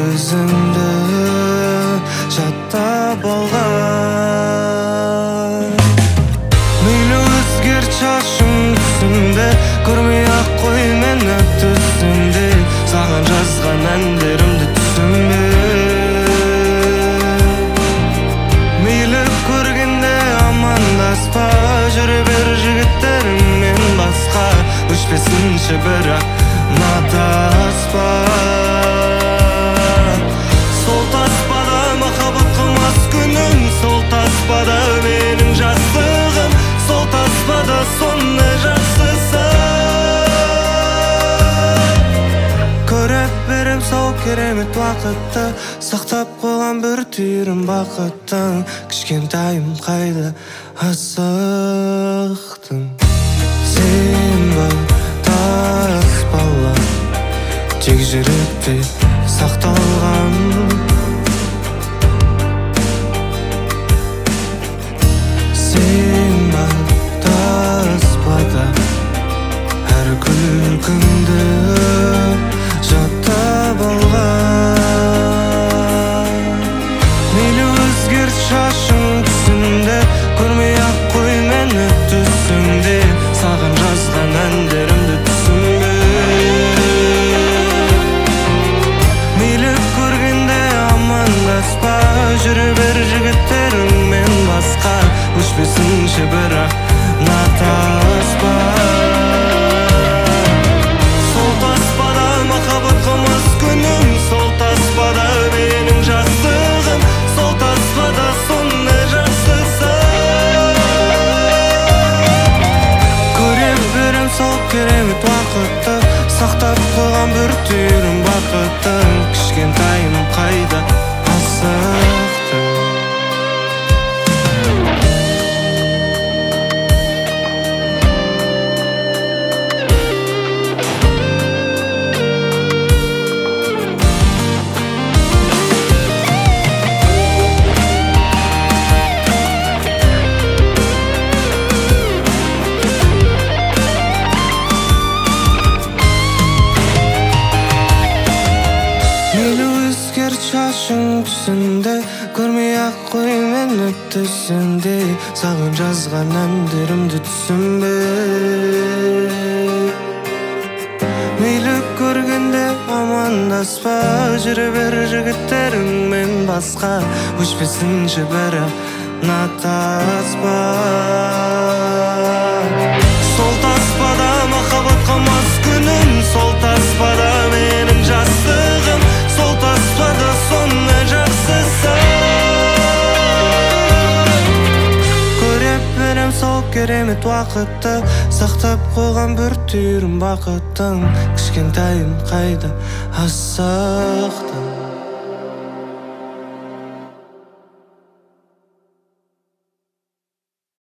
өзіңді жаттап алған. Мейлі өзгерт шашың түсімде, көрмей-ақ қой мені түсімде. Саған жазған әндерімді түсінбе. Мейлі көргенде амандаспа, жүре бер жігіттеріңмен басқа. Өшпесінші бірақ натаспа. Сол таспада махаббат қылмас күнім, сол таспада менің жастығым, сол таспада сондай жақсысы. Көріп берем сол керемет уақытты, сақтап қойған бір түйірім бақыттың. Кішкентайым қайда асықтың? Сен ба таспала, тек жүректе сақталған. Сен ба таспада, әр күлкіңді жаттап алған. Мейлі өзгерт шашың түсімде, көрмей-ақ қой мені түсімде. Саған жазған әндерімді түсінбе. Мейлі көргенде амандаспа, жүре бер жігіттеріңмен басқа. Өшпесінші бірақ натаспа. Сол таспада махаббат қылмас күнім, сол таспада менің жастығым, сол таспада сондай жақсысы. Көріп берем сол керемет уақытты, сақтап қойған бір түйірім бақыттың. Кішкентайым қайда асықтың? Шашың түсімде, көрмей-ақ қой мені түсімде. Саған жазған әндерімді түсінбе. Мейлі көргенде амандаспа, жүре бер жігіттеріңмен басқа. Өшпесінші бірақ натаспа. Сол таспада махаббат қылмас күнім, сол таспада менің жастығым, сол таспада сондай жақсысы. Көріп берем сол керемет уақытты, сақтап қойған бір түйірім бақыттың. Кішкентайым қайда асықтың?